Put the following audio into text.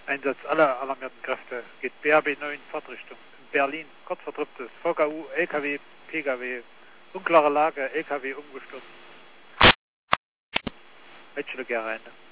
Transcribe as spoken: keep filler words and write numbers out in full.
Einsatz aller alarmierten Kräfte geht B R B neun Fahrtrichtung. In Berlin, kurz vor Triptis, V K U, L K W, P K W, unklare Lage, L K W umgestürzt. Welche Gereinde?